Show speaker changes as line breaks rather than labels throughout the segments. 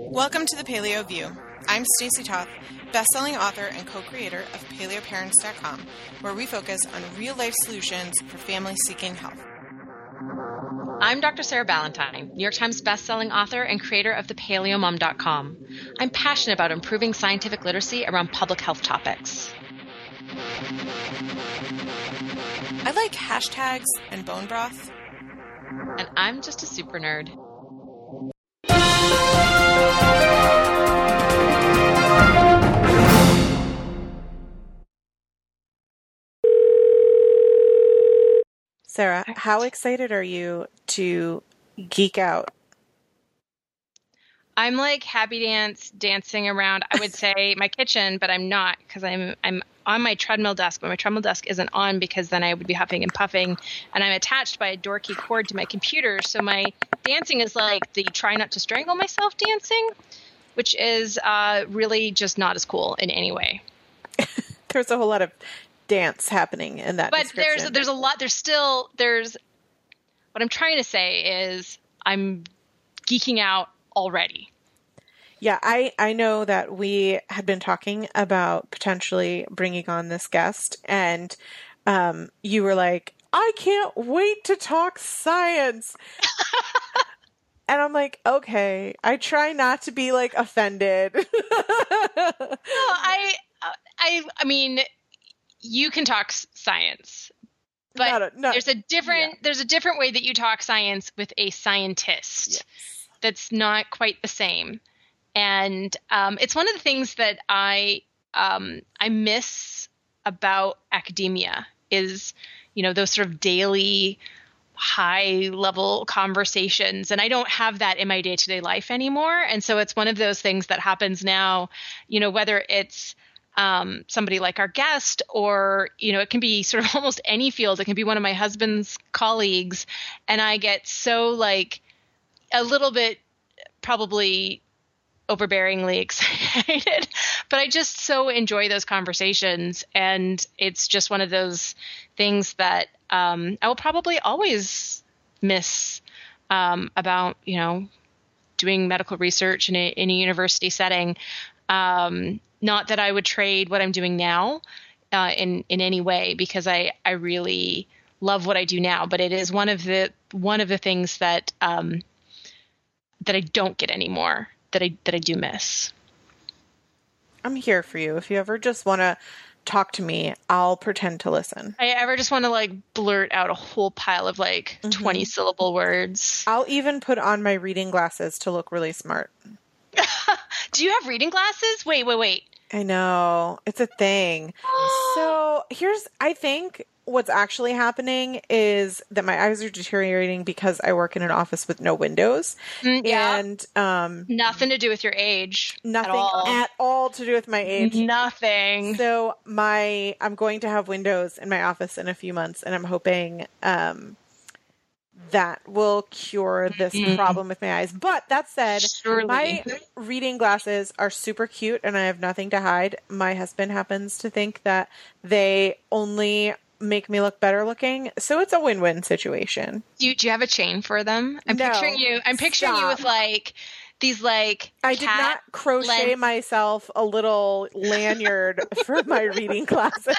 Welcome to the Paleo View. I'm Stacey Toth, best-selling author and co-creator of PaleoParents.com, where we focus on real-life solutions for families seeking health.
I'm Dr. Sarah Ballantyne, New York Times best-selling author and creator of thepaleomom.com. I'm passionate about improving scientific literacy around public health topics.
I like hashtags and bone broth.
And I'm just a super nerd.
Sarah, how excited are you to geek out?
I'm like happy dancing around, I would say, my kitchen, but I'm not because I'm on my treadmill desk, but my treadmill desk isn't on because then I would be huffing and puffing, and I'm attached by a dorky cord to my computer. So my dancing is like the try not to strangle myself dancing, which is really just not as cool in any way.
There's a whole lot of dance happening in that description.
But there's a lot. There's what I'm trying to say is I'm geeking out already.
Yeah, I know that we had been talking about potentially bringing on this guest, and you were like, I can't wait to talk science. And I'm like, okay, I try not to be like offended.
No, I mean, you can talk science, but there's a different way that you talk science with a scientist. Yes. That's not quite the same. And it's one of the things that I miss about academia is, those sort of daily high level conversations. And I don't have that in my day-to-day life anymore. And so it's one of those things that happens now, whether it's somebody like our guest or, it can be sort of almost any field. It can be one of my husband's colleagues. And I get so like a little bit probably overbearingly excited, but I just so enjoy those conversations. And it's just one of those things that I will probably always miss about, doing medical research in a university setting. Not that I would trade what I'm doing now in any way, because I really love what I do now, but it is one of the things that that I don't get anymore, that I do miss.
I'm here for you. If you ever just want to talk to me, I'll pretend to listen.
I ever just want to like blurt out a whole pile of 20 syllable words.
I'll even put on my reading glasses to look really smart.
Do you have reading glasses? Wait.
I know. It's a thing. So I think what's actually happening is that my eyes are deteriorating because I work in an office with no windows.
Yeah.
And
nothing to do with your age.
Nothing at all to do with my age.
Nothing.
So I'm going to have windows in my office in a few months, and I'm hoping that will cure this problem with my eyes. But that said, my reading glasses are super cute and I have nothing to hide. My husband happens to think that they only make me look better looking. So it's a win-win situation.
Do you have a chain for them? I'm picturing you with these
I did not crochet myself a little lanyard for my reading glasses.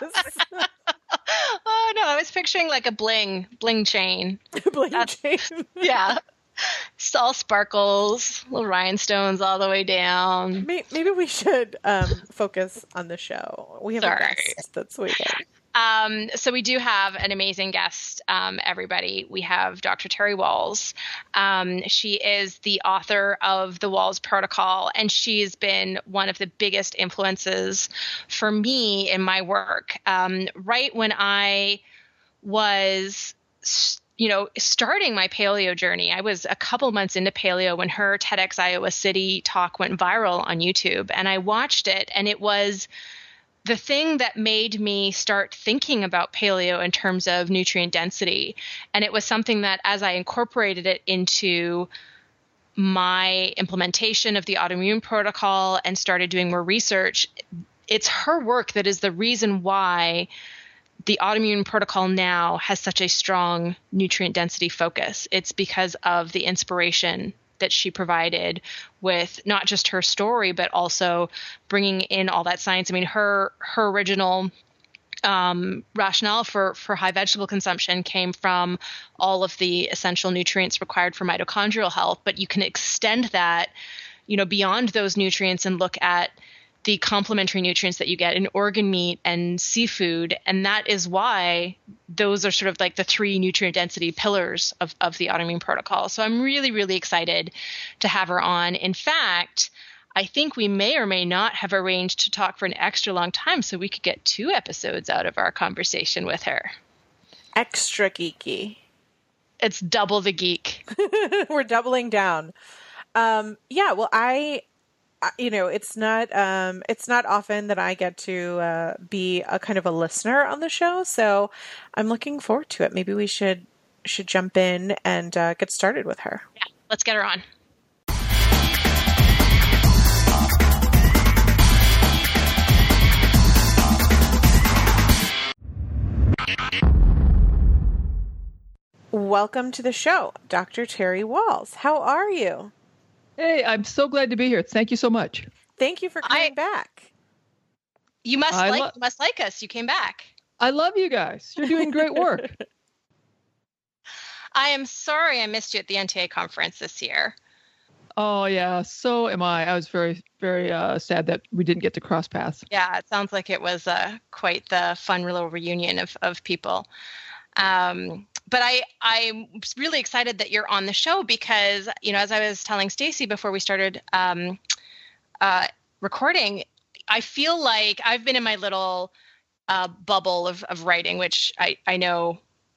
Oh no, I was picturing like a bling chain.
Chain.
Yeah. It's all sparkles, little rhinestones all the way down.
Maybe we should focus on the show. We have a guest that's waiting.
So we do have an amazing guest, everybody. We have Dr. Terry Wahls. She is the author of the Wahls Protocol, and she's been one of the biggest influences for me in my work. Right when I was starting my paleo journey, I was a couple months into paleo when her TEDx Iowa City talk went viral on YouTube, and I watched it, and it was the thing that made me start thinking about paleo in terms of nutrient density. And it was something that as I incorporated it into my implementation of the autoimmune protocol and started doing more research, it's her work that is the reason why the autoimmune protocol now has such a strong nutrient density focus. It's because of the inspiration that she provided with not just her story, but also bringing in all that science. I mean, her original rationale for high vegetable consumption came from all of the essential nutrients required for mitochondrial health, but you can extend that, beyond those nutrients and look at the complementary nutrients that you get in organ meat and seafood. And that is why those are sort of like the 3 nutrient density pillars of the autoimmune protocol. So I'm really, really excited to have her on. In fact, I think we may or may not have arranged to talk for an extra long time so we could get 2 episodes out of our conversation with her.
Extra geeky.
It's double the geek.
We're doubling down. Yeah, well, it's not often that I get to be a kind of a listener on the show, so I'm looking forward to it. Maybe we should jump in and get started with her.
Yeah, let's get her on.
Welcome to the show, Dr. Terry Wahls. How are you?
Hey, I'm so glad to be here. Thank you so much.
Thank you for coming back.
You must like us. You came back.
I love you guys. You're doing great work.
I am sorry I missed you at the NTA conference this year.
Oh, yeah. So am I. I was very, very sad that we didn't get to cross paths.
Yeah, it sounds like it was quite the fun little reunion of people. But I'm really excited that you're on the show because, as I was telling Stacy before we started recording, I feel like I've been in my little bubble of writing, which I know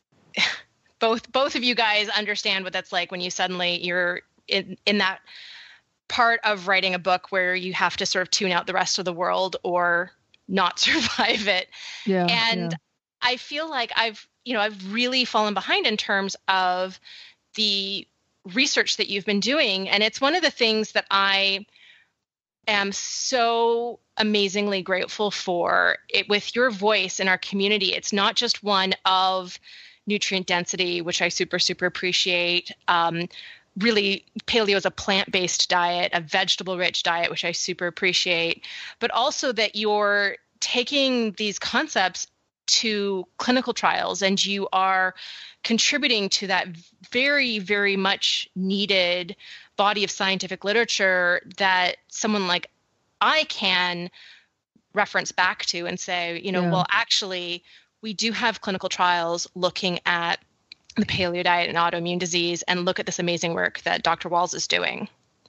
both of you guys understand what that's like when you suddenly you're in that part of writing a book where you have to sort of tune out the rest of the world or not survive it.
Yeah.
And
yeah.
I feel like I've really fallen behind in terms of the research that you've been doing. And it's one of the things that I am so amazingly grateful for it with your voice in our community. It's not just one of nutrient density, which I super, super appreciate. Really, paleo is a plant-based diet, a vegetable-rich diet, which I super appreciate, but also that you're taking these concepts to clinical trials and you are contributing to that very, very much needed body of scientific literature that someone like I can reference back to and say, well, actually, we do have clinical trials looking at the paleo diet and autoimmune disease, and look at this amazing work that Dr. Wahls is doing.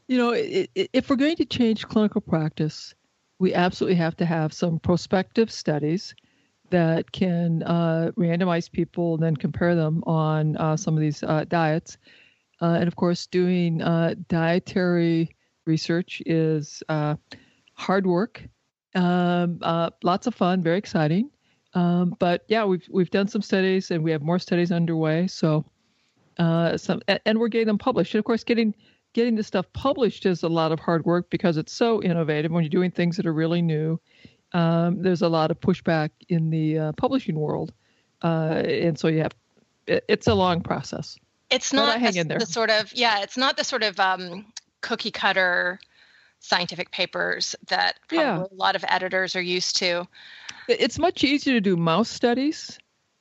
If we're going to change clinical practice, we absolutely have to have some prospective studies that can randomize people and then compare them on some of these diets. And of course, doing dietary research is hard work, lots of fun, very exciting. But yeah, we've done some studies and we have more studies underway. So and we're getting them published. And of course, getting this stuff published is a lot of hard work because it's so innovative. When you're doing things that are really new, there's a lot of pushback in the publishing world, and so it's a long process.
It's not the sort of cookie cutter scientific papers that probably a lot of editors are used to.
It's much easier to do mouse studies,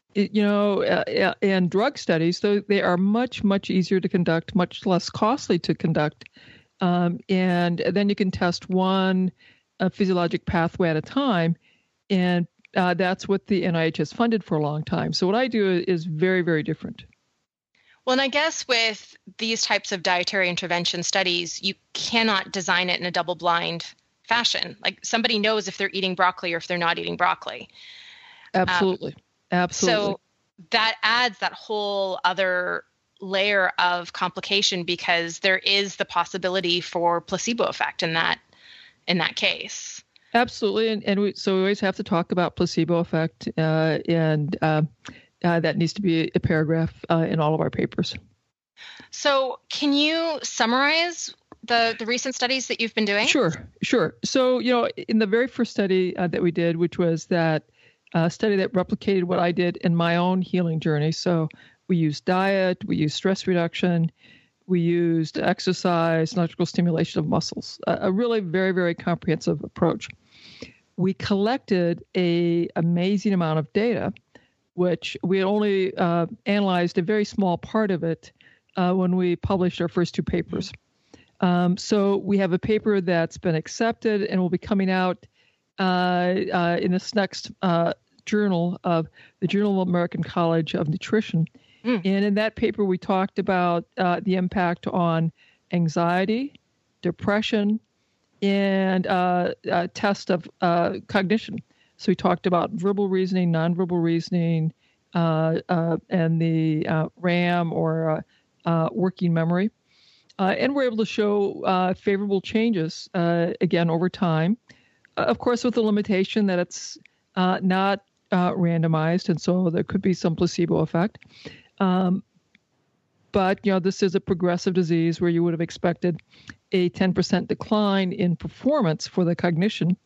and drug studies. Though they are much, much easier to conduct, much less costly to conduct, and then you can test one physiologic pathway at a time, and that's what the NIH has funded for a long time. So what I do is very, very different.
Well, and I guess with these types of dietary intervention studies, you cannot design it in a double-blind fashion. Like somebody knows if they're eating broccoli or if they're not eating broccoli.
Absolutely. Absolutely.
So that adds that whole other layer of complication because there is the possibility for placebo effect in that case.
Absolutely. So we always have to talk about placebo effect, and that needs to be a paragraph in all of our papers.
So can you summarize the recent studies that you've been doing?
Sure. So, in the very first study that we did, which was that study that replicated what I did in my own healing journey. So we used diet, we used stress reduction, We used exercise, electrical stimulation of muscles, a really very, very comprehensive approach. We collected an amazing amount of data, which we only analyzed a very small part of it when we published our first 2 papers. So we have a paper that's been accepted and will be coming out in this next journal of the Journal of American College of Nutrition. And in that paper, we talked about the impact on anxiety, depression, and test of cognition. So we talked about verbal reasoning, nonverbal reasoning, and the RAM or working memory. And we're able to show favorable changes, again, over time. Of course, with the limitation that it's not randomized, and so there could be some placebo effect. But, this is a progressive disease where you would have expected a 10% decline in performance for the cognition.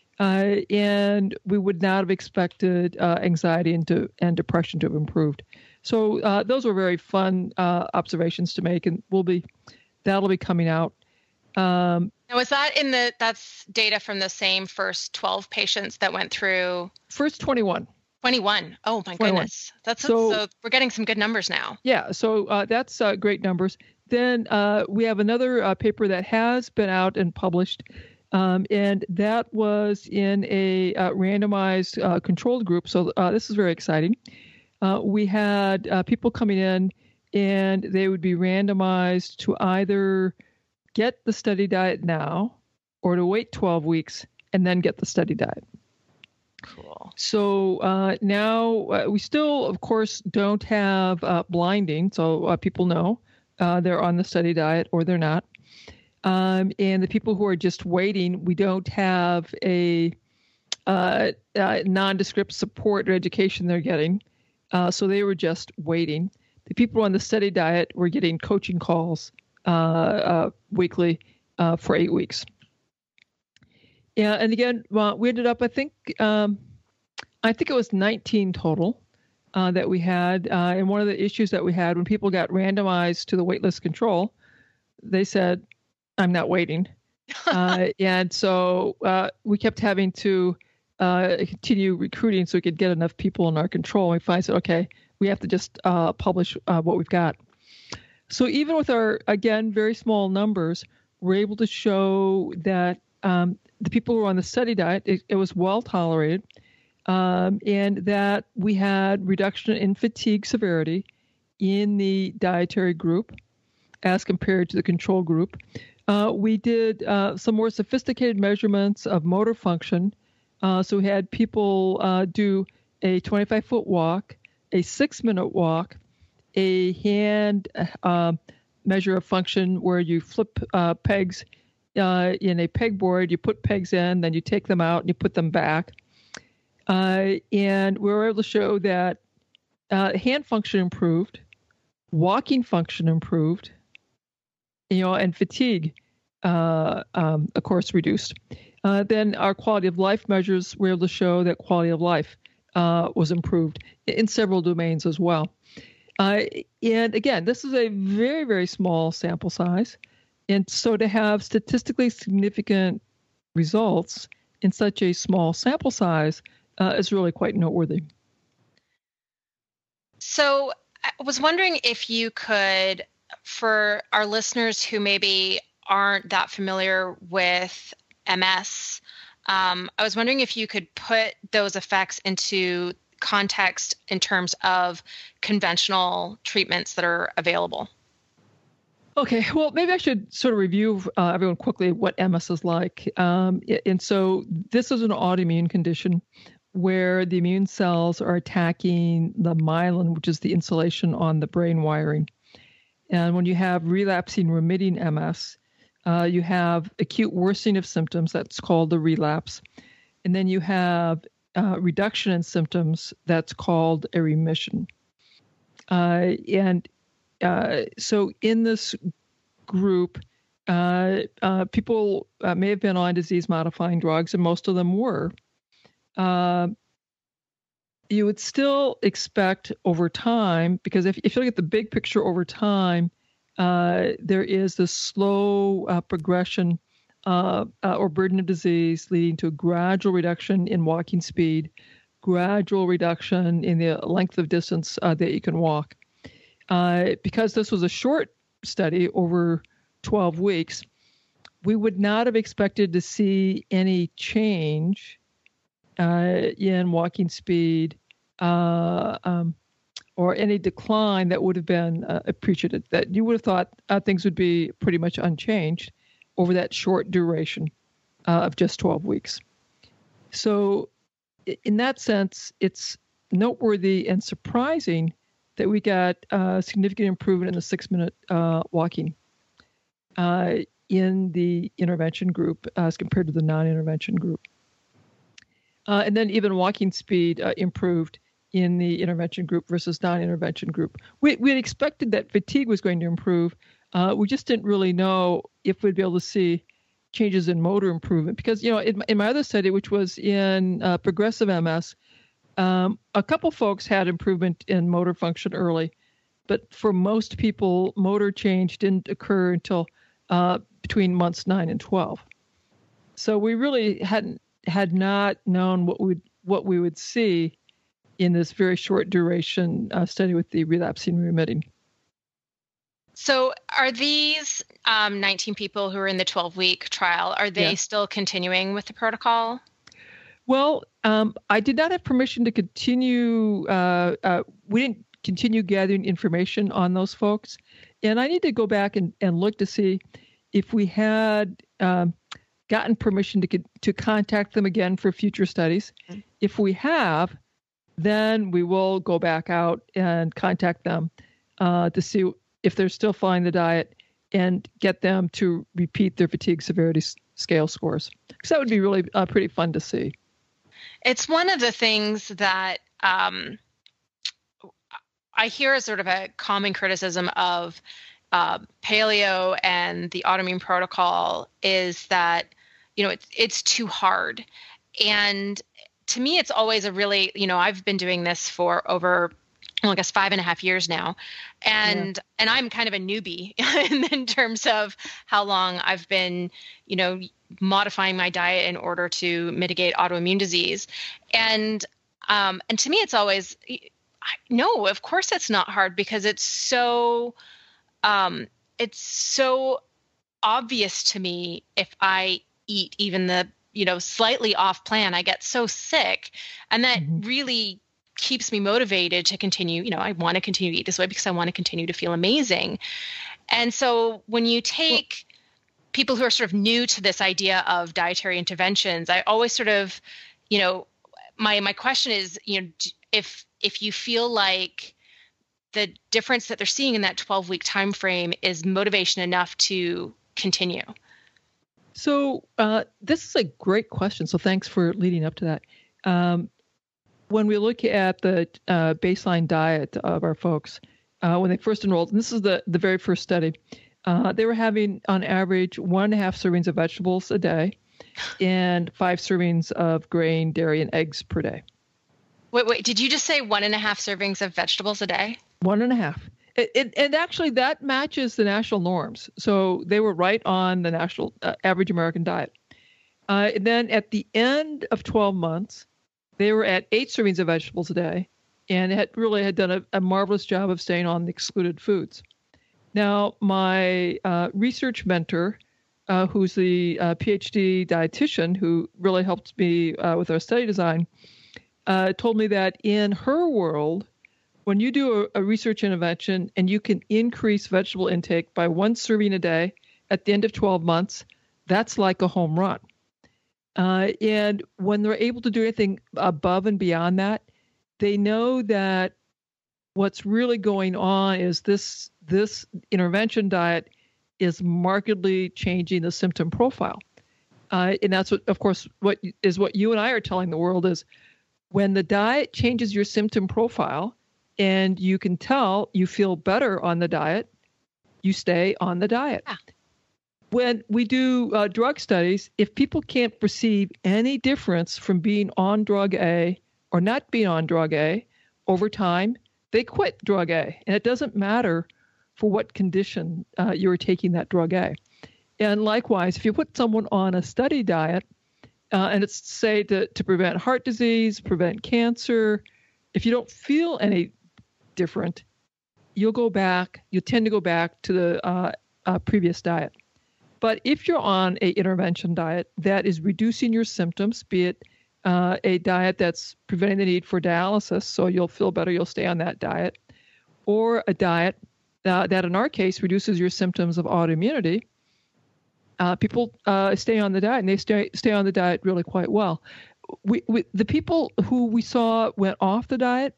And we would not have expected anxiety and depression to have improved. So those were very fun observations to make, and that'll be coming out.
Now, was that that's data from the same first 12 patients that went through?
First 21.
21. Oh my 21. Goodness. So we're getting some good numbers now.
Yeah. So that's great numbers. Then we have another paper that has been out and published, and that was in a randomized controlled group. So this is very exciting. We had people coming in, and they would be randomized to either get the study diet now or to wait 12 weeks and then get the study diet.
Cool.
So now we still, of course, don't have blinding, so people know they're on the study diet or they're not. And the people who are just waiting, we don't have a nondescript support or education they're getting. So they were just waiting. The people on the study diet were getting coaching calls weekly for 8 weeks. Yeah, and again, we ended up, I think it was 19 total that we had. And one of the issues that we had when people got randomized to the waitlist control, they said, "I'm not waiting," and so we kept having to continue recruiting so we could get enough people in our control. And we finally said, "Okay, we have to just publish what we've got." So even with our, again, very small numbers, we're able to show that the people who were on the study diet, it was well tolerated, and that we had reduction in fatigue severity in the dietary group as compared to the control group. We did some more sophisticated measurements of motor function. So we had people do a 25-foot walk, a 6-minute walk, a hand measure of function where you flip pegs in a pegboard. You put pegs in, then you take them out and you put them back. And we were able to show that hand function improved, walking function improved, and fatigue, of course, reduced. Then our quality of life measures were able to show that quality of life was improved in several domains as well. And again, this is a very, very small sample size. And so to have statistically significant results in such a small sample size is really quite noteworthy.
So I was wondering if you could, for our listeners who maybe aren't that familiar with MS, I was wondering if you could put those effects into context in terms of conventional treatments that are available.
Okay, well, maybe I should sort of review everyone quickly what MS is like. And so this is an autoimmune condition where the immune cells are attacking the myelin, which is the insulation on the brain wiring. And when you have relapsing remitting MS, you have acute worsening of symptoms. That's called the relapse. And then you have reduction in symptoms. That's called a remission. So in this group, people may have been on disease-modifying drugs, and most of them were. You would still expect over time, because if you look at the big picture over time, there is the slow progression or burden of disease leading to a gradual reduction in walking speed, gradual reduction in the length of distance that you can walk. Because this was a short study over 12 weeks, we would not have expected to see any change in walking speed or any decline that would have been appreciated. That you would have thought things would be pretty much unchanged over that short duration of just 12 weeks. So in that sense, it's noteworthy and surprising that we got significant improvement in the 6-minute walking in the intervention group as compared to the non-intervention group. And then even walking speed improved in the intervention group versus non-intervention group. We had expected that fatigue was going to improve. We just didn't really know if we'd be able to see changes in motor improvement because, in my other study, which was in progressive MS, a couple folks had improvement in motor function early, but for most people, motor change didn't occur until between months 9 and 12. So we really had not known what we would see in this very short duration study with the relapsing remitting.
So are these 19 people who are in the 12-week trial, are they still continuing with the protocol?
Well, I did not have permission to continue. We didn't continue gathering information on those folks. And I need to go back and look to see if we had gotten permission to contact them again for future studies. Mm-hmm. If we have, then we will go back out and contact them to see if they're still following the diet and get them to repeat their fatigue severity scale scores. Because that would be really pretty fun to see.
It's one of the things that I hear as sort of a common criticism of paleo and the autoimmune protocol is that, it's too hard. And to me, it's always a really, I've been doing this for over, I guess 5.5 years now. And I'm kind of a newbie in terms of how long I've been, modifying my diet in order to mitigate autoimmune disease. And to me, it's always, no, of course it's not hard because it's so obvious to me if I eat even the, slightly off plan, I get so sick. And that really keeps me motivated to continue. I want to continue to eat this way because I want to continue to feel amazing. And so when you take people who are sort of new to this idea of dietary interventions, I always sort of, my question is, if you feel like the difference that they're seeing in that 12-week time frame is motivation enough to continue.
So this is a great question. So thanks for leading up to that. When we look at the baseline diet of our folks, when they first enrolled, and this is the very first study, they were having on average 1.5 servings of vegetables a day and 5 servings of grain, dairy, and eggs per day.
Wait, did you just say 1.5 servings of vegetables a day?
1.5. And actually that matches the national norms. So they were right on the national average American diet. And then at the end of 12 months, they were at 8 servings of vegetables a day and had done a marvelous job of staying on the excluded foods. Now, my research mentor, who's the PhD dietitian who really helped me with our study design, told me that in her world, when you do a research intervention and you can increase vegetable intake by 1 serving a day at the end of 12 months, that's like a home run. And when they're able to do anything above and beyond that, they know that what's really going on is this intervention diet is markedly changing the symptom profile. And that's what you and I are telling the world is when the diet changes your symptom profile and you can tell you feel better on the diet, you stay on the diet. Yeah. When we do drug studies, if people can't perceive any difference from being on drug A or not being on drug A over time, they quit drug A. And it doesn't matter for what condition you were taking that drug A. And likewise, if you put someone on a study diet, and it's say to prevent heart disease, prevent cancer, if you don't feel any different, you'll tend to go back to the previous diet. But if you're on an intervention diet that is reducing your symptoms, be it a diet that's preventing the need for dialysis, so you'll feel better, you'll stay on that diet, or a diet that in our case reduces your symptoms of autoimmunity, people stay on the diet, and they stay on the diet really quite well. The people who we saw went off the diet,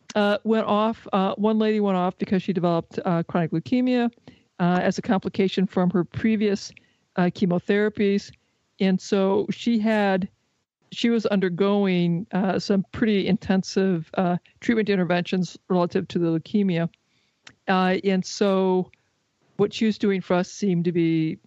one lady went off because she developed chronic leukemia as a complication from her previous chemotherapies. And so she was undergoing some pretty intensive treatment interventions relative to the leukemia. And so what she was doing for us seemed to be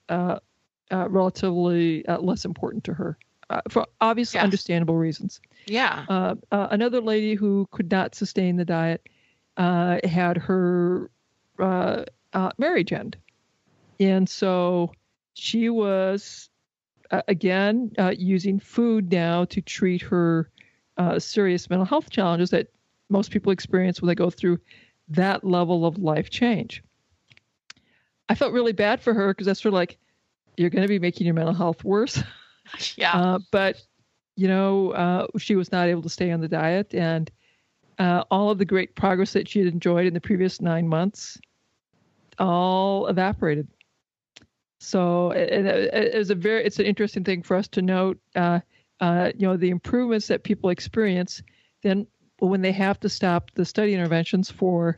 relatively less important to her for obviously understandable reasons.
Yeah.
Another lady who could not sustain the diet had her marriage end. And so she was, again, using food now to treat her serious mental health challenges that most people experience when they go through that level of life change. I felt really bad for her because that's sort of like, you're going to be making your mental health worse.
Yeah.
But, she was not able to stay on the diet, and all of the great progress that she had enjoyed in the previous 9 months all evaporated. So it's an interesting thing for us to note, the improvements that people experience then when they have to stop the study interventions for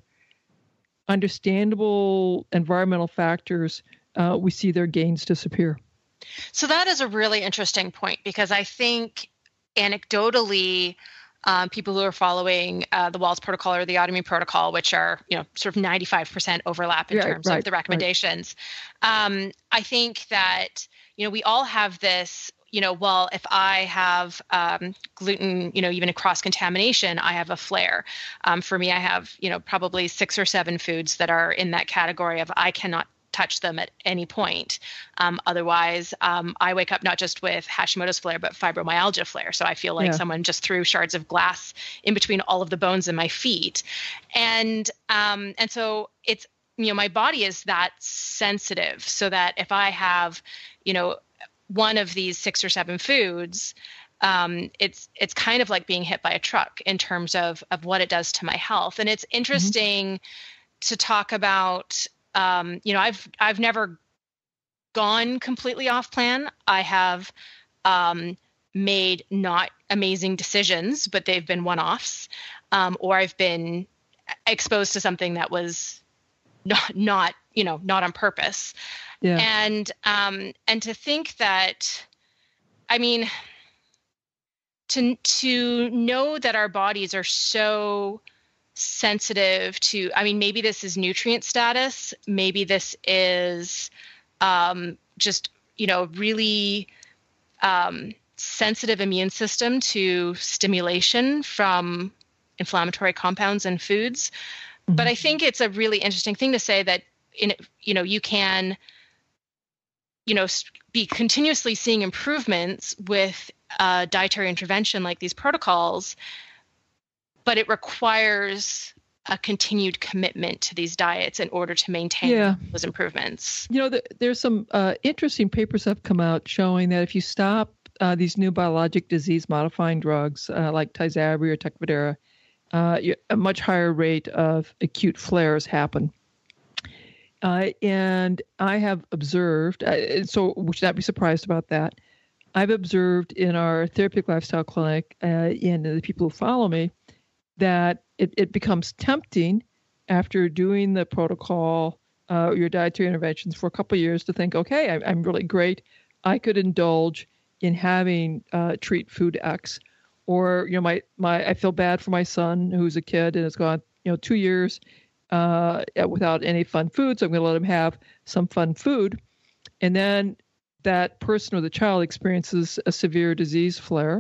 understandable environmental factors, we see their gains disappear.
So that is a really interesting point, because I think anecdotally, people who are following the Wahls protocol or the autoimmune protocol, which are, sort of 95% overlap in terms of the recommendations. Right. I think that, we all have this, well, if I have gluten, even a cross-contamination, I have a flare. For me, I have, probably 6 or 7 foods that are in that category of I cannot touch them at any point. Otherwise, I wake up not just with Hashimoto's flare, but fibromyalgia flare. So I feel like someone just threw shards of glass in between all of the bones in my feet. And so it's, my body is that sensitive, so that if I have, one of these 6 or 7 foods, it's kind of like being hit by a truck in terms of what it does to my health. And it's interesting to talk about, I've never gone completely off plan. I have made not amazing decisions, but they've been one-offs, or I've been exposed to something that was not on purpose. Yeah. And to think that, to know that our bodies are so sensitive to, maybe this is nutrient status, maybe this is just, really sensitive immune system to stimulation from inflammatory compounds in foods. Mm-hmm. But I think it's a really interesting thing to say that, you can, be continuously seeing improvements with dietary intervention like these protocols, but it requires a continued commitment to these diets in order to maintain those improvements.
There's some interesting papers have come out showing that if you stop these new biologic disease-modifying drugs like Tysabri or Tecfidera, a much higher rate of acute flares happen. And I have observed, so we should not be surprised about that. I've observed in our therapeutic lifestyle clinic and the people who follow me that it becomes tempting after doing the protocol, your dietary interventions for a couple of years to think, okay, I'm really great. I could indulge in having treat food X, or I feel bad for my son who's a kid and has gone 2 years without any fun food, so I'm going to let him have some fun food, and then that person or the child experiences a severe disease flare,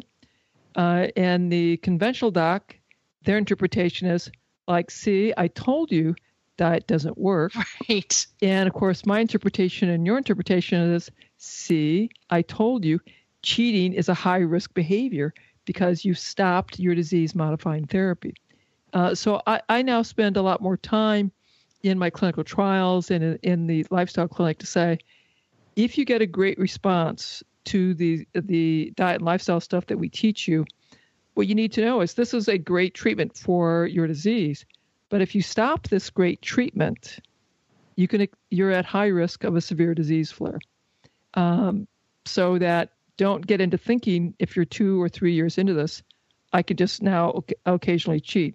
and the conventional doc, their interpretation is like, see, I told you diet doesn't work.
Right.
And of course, my interpretation and your interpretation is, see, I told you, cheating is a high-risk behavior because you stopped your disease-modifying therapy. So I now spend a lot more time in my clinical trials and in the lifestyle clinic to say, if you get a great response to the diet and lifestyle stuff that we teach you, what you need to know is this is a great treatment for your disease. But if you stop this great treatment, you're at high risk of a severe disease flare. So that don't get into thinking if you're 2 or 3 years into this, I could just now occasionally cheat.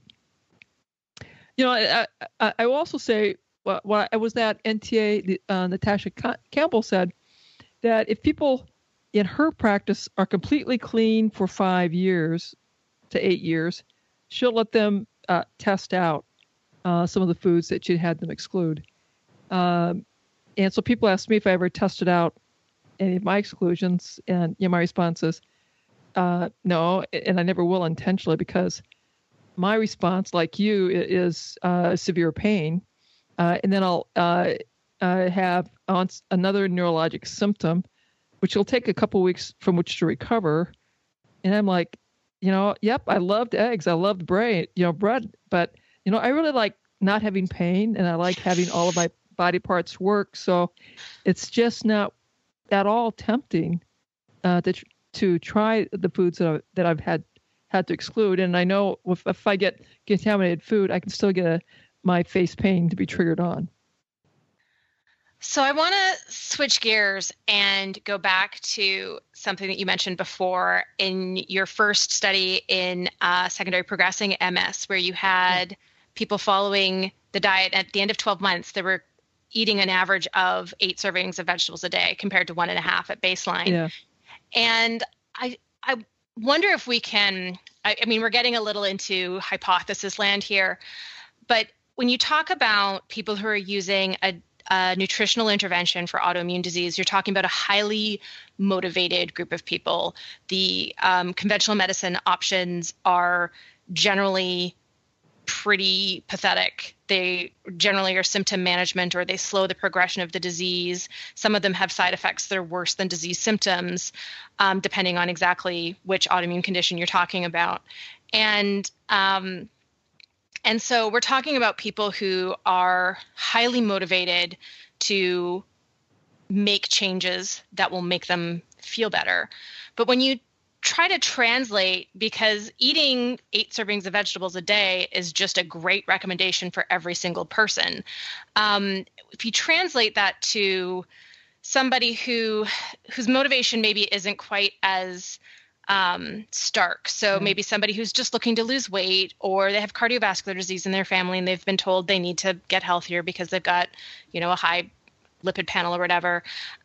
I will also say, I was at NTA, Natasha Campbell said that if people in her practice are completely clean for 5 years to 8 years, she'll let them test out some of the foods that she'd had them exclude. And so people ask me if I ever tested out any of my exclusions, and my response is no, and I never will intentionally, because my response, like you, is severe pain, and then I'll have another neurologic symptom, which will take a couple weeks from which to recover. And I'm like, yep, I loved eggs, I loved bread, but I really like not having pain, and I like having all of my body parts work. So it's just not at all tempting to try the foods that I've had to exclude. And I know if I get contaminated food, I can still get my face pain to be triggered on.
So I want to switch gears and go back to something that you mentioned before in your first study in secondary progressing MS, where you had people following the diet. At the end of 12 months, they were eating an average of 8 servings of vegetables a day compared to 1.5 at baseline.
Yeah.
And I wonder if we can, I mean, we're getting a little into hypothesis land here, but when you talk about people who are using a nutritional intervention for autoimmune disease, you're talking about a highly motivated group of people. The conventional medicine options are generally pretty pathetic. They generally are symptom management, or they slow the progression of the disease. Some of them have side effects that are worse than disease symptoms, depending on exactly which autoimmune condition you're talking about. And so we're talking about people who are highly motivated to make changes that will make them feel better. But when you try to translate, because eating 8 servings of vegetables a day is just a great recommendation for every single person. If you translate that to somebody whose motivation maybe isn't quite as stark. So maybe somebody who's just looking to lose weight, or they have cardiovascular disease in their family and they've been told they need to get healthier because they've got, a high lipid panel or whatever.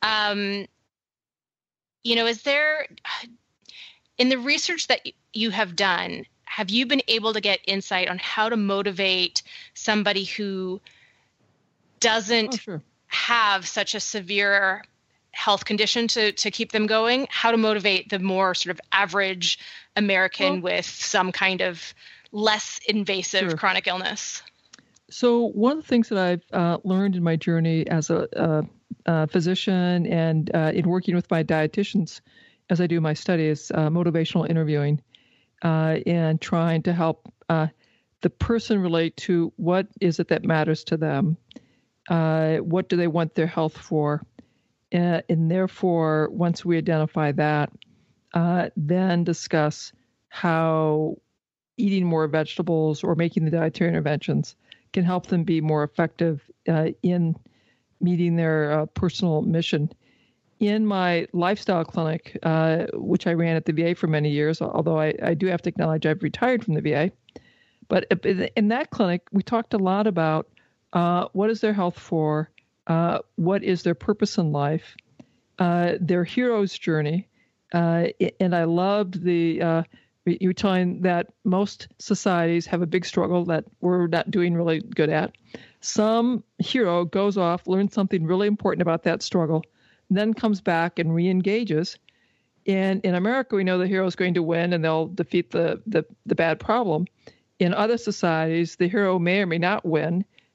Is there, in the research that you have done, have you been able to get insight on how to motivate somebody who doesn't have such a severe health condition to keep them going, how to motivate the more sort of average American with some kind of less invasive chronic illness?
So one of the things that I've learned in my journey as a physician and in working with my dietitians as I do my study is motivational interviewing and trying to help the person relate to what is it that matters to them, what do they want their health for. And therefore, once we identify that, then discuss how eating more vegetables or making the dietary interventions can help them be more effective in meeting their personal mission. In my lifestyle clinic, which I ran at the VA for many years, although I do have to acknowledge I've retired from the VA, but in that clinic, we talked a lot about what is their health for, what is their purpose in life, their hero's journey. And I loved you were telling that most societies have a big struggle that we're not doing really good at. Some hero goes off, learns something really important about that struggle, then comes back and re-engages. And in America, we know the hero is going to win and they'll defeat the bad problem. In other societies, the hero may or may not win,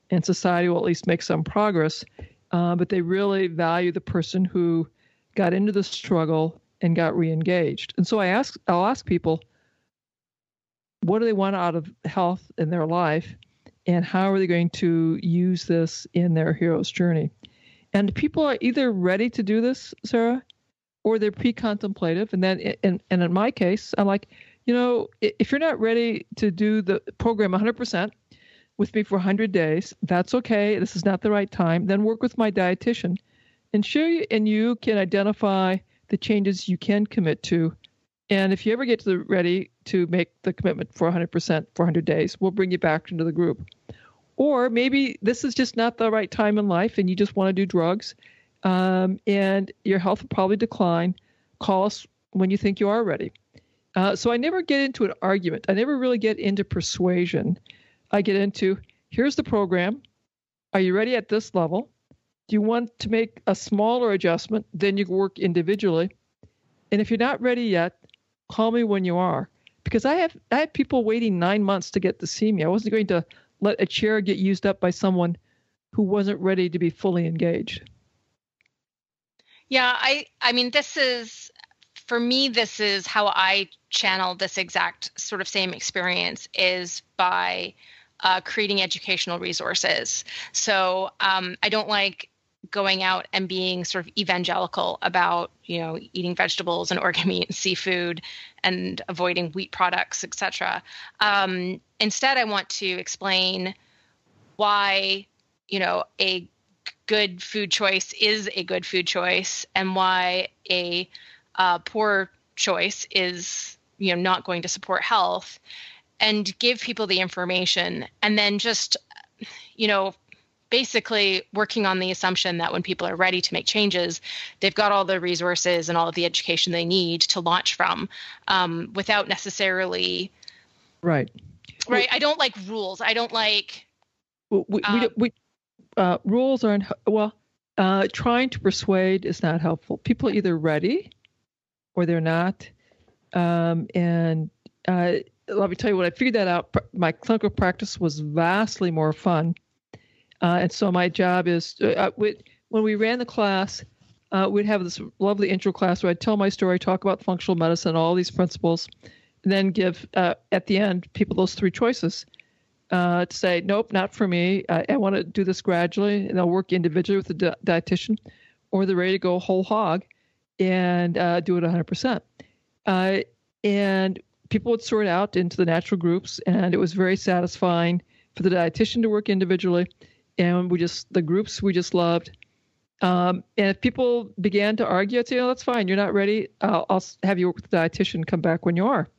and society will at least make some progress. But they really value the person who got into the struggle and got re-engaged. And so I'll ask people, what do they want out of health in their life, and how are they going to use this in their hero's journey? And people are either ready to do this, Sarah, or they're pre-contemplative. And then, and in my case, I'm like, if you're not ready to do the program 100% with me for 100 days, that's okay. This is not the right time. Then work with my dietitian and you can identify the changes you can commit to. And if you ever get ready to make the commitment for 100% for 100 days, we'll bring you back into the group. Or maybe this is just not the right time in life and you just want to do drugs, and your health will probably decline. Call us when you think you are ready. So I never get into an argument. I never really get into persuasion. I get into, here's the program. Are you ready at this level? Do you want to make a smaller adjustment? Then you can work individually. And if you're not ready yet, call me when you are. Because I had people waiting 9 months to get to see me. I wasn't going to let a chair get used up by someone who wasn't ready to be fully engaged.
Yeah, I mean, for me, this is how I channel this exact sort of same experience, is by creating educational resources. So I don't like going out and being sort of evangelical about, eating vegetables and organ meat and seafood and avoiding wheat products, etc. Instead, I want to explain why, a good food choice is a good food choice, and why a poor choice is, not going to support health, and give people the information, and then just, basically working on the assumption that when people are ready to make changes, they've got all the resources and all of the education they need to launch from, without necessarily.
Right.
Right. I don't like rules. I don't like.
Rules aren't, trying to persuade is not helpful. People are either ready or they're not. And let me tell you, when I figured that out, my clinical practice was vastly more fun. And so my job is, when we ran the class, we'd have this lovely intro class where I'd tell my story, talk about functional medicine, all these principles, and then give, at the end, people those three choices to say, nope, not for me. I want to do this gradually, and I'll work individually with the dietitian, or they're ready to go whole hog and do it 100%. And people would sort out into the natural groups, and it was very satisfying for the dietitian to work individually. And the groups we just loved. And if people began to argue, I'd say, that's fine. You're not ready. I'll have you work with the dietitian, come back when you are.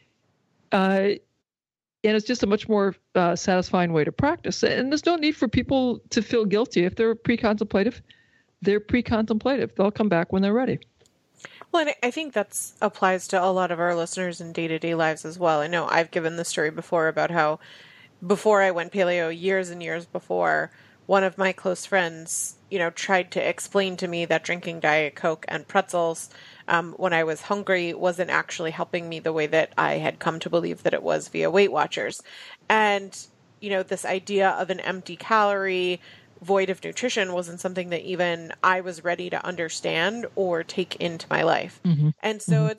And it's just a much more satisfying way to practice. And there's no need for people to feel guilty. If they're pre-contemplative, they're pre-contemplative. They'll come back when they're ready.
Well, and I think that applies to a lot of our listeners in day-to-day lives as well. I know I've given the story before about how before I went paleo, years and years before, one of my close friends, tried to explain to me that drinking Diet Coke and pretzels when I was hungry wasn't actually helping me the way that I had come to believe that it was via Weight Watchers. And, this idea of an empty calorie void of nutrition wasn't something that even I was ready to understand or take into my life. Mm-hmm. And so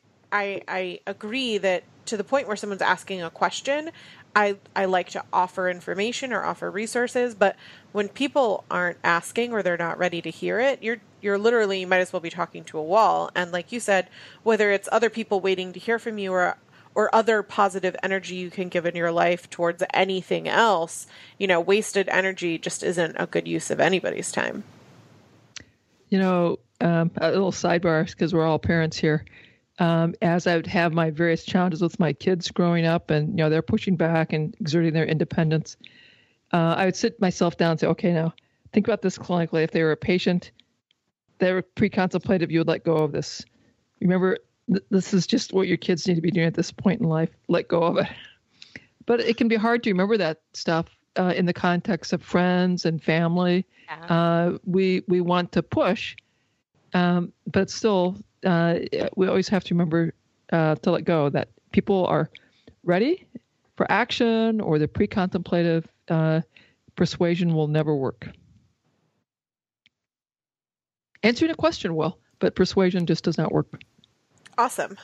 I agree that to the point where someone's asking a question, I like to offer information or offer resources, but when people aren't asking or they're not ready to hear it, you're literally, you might as well be talking to a wall. And like you said, whether it's other people waiting to hear from you or other positive energy you can give in your life towards anything else, wasted energy just isn't a good use of anybody's time.
A little sidebar, because we're all parents here. As I would have my various challenges with my kids growing up and, they're pushing back and exerting their independence, I would sit myself down and say, okay, now think about this clinically. If they were a patient, they were pre-contemplative, you would let go of this. Remember, this is just what your kids need to be doing at this point in life. Let go of it. But it can be hard to remember that stuff in the context of friends and family. Yeah. We want to push, but still, we always have to remember to let go, that people are ready for action or they're pre-contemplative, persuasion will never work. Answering a question will, but persuasion just does not work.
Awesome.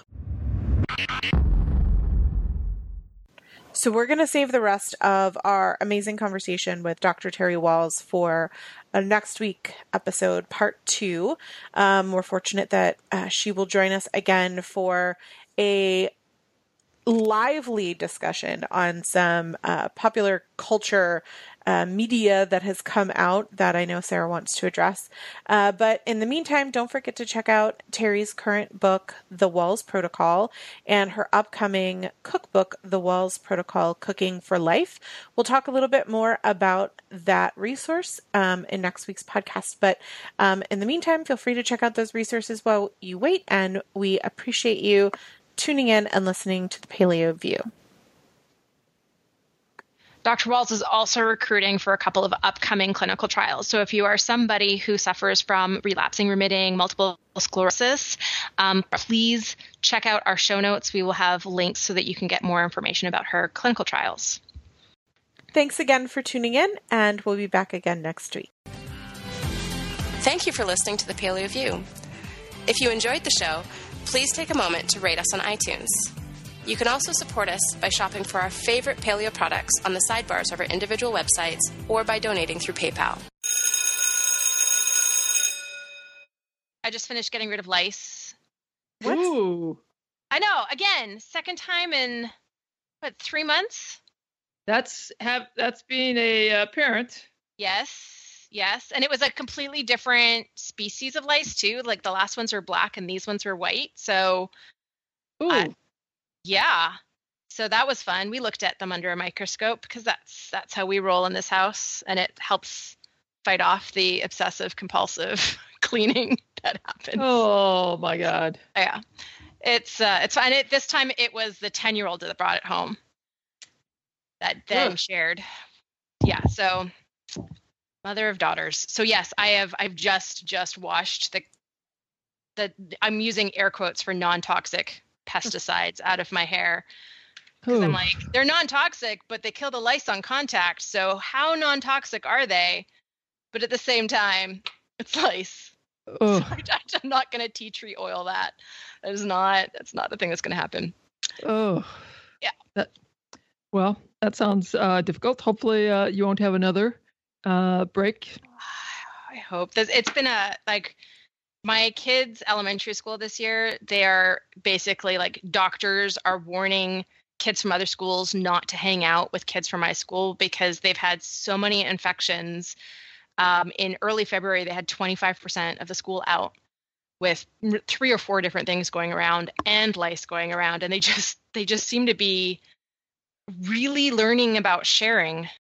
So we're going to save the rest of our amazing conversation with Dr. Terry Wahls for a next week episode, part 2. We're fortunate that she will join us again for a lively discussion on some popular culture media that has come out that I know Sarah wants to address. But in the meantime, don't forget to check out Terry's current book, The Wahls Protocol, and her upcoming cookbook, The Wahls Protocol, Cooking for Life. We'll talk a little bit more about that resource in next week's podcast. But in the meantime, feel free to check out those resources while you wait, and we appreciate you tuning in and listening to the Paleo View.
Dr. Wahls is also recruiting for a couple of upcoming clinical trials. So if you are somebody who suffers from relapsing, remitting, multiple sclerosis, please check out our show notes. We will have links so that you can get more information about her clinical trials.
Thanks again for tuning in, and we'll be back again next week.
Thank you for listening to the Paleo View. If you enjoyed the show, please take a moment to rate us on iTunes. You can also support us by shopping for our favorite paleo products on the sidebars of our individual websites or by donating through PayPal.
I just finished getting rid of lice.
What? Ooh.
I know. Again, second time in, 3 months?
That's being a parent.
Yes. And it was a completely different species of lice, too. Like the last ones were black and these ones were white. So...
Ooh.
Yeah. So that was fun. We looked at them under a microscope because that's how we roll in this house, and it helps fight off the obsessive compulsive cleaning that happens.
Oh my God.
Yeah. It's fun. This time it was the 10-year-old that brought it home that then shared. Yeah. So mother of daughters. So yes, I've just washed the I'm using air quotes for non-toxic pesticides out of my hair, because I'm like, they're non-toxic, but they kill the lice on contact. So how non-toxic are they? But at the same time, it's lice. So I'm not going to tea tree oil that. That's not the thing that's going to happen.
Oh,
yeah.
That sounds difficult. Hopefully, you won't have another break.
I hope. It's been my kids' elementary school this year, they are basically doctors are warning kids from other schools not to hang out with kids from my school because they've had so many infections. In early February, they had 25% of the school out with 3 or 4 different things going around and lice going around. And they just seem to be really learning about sharing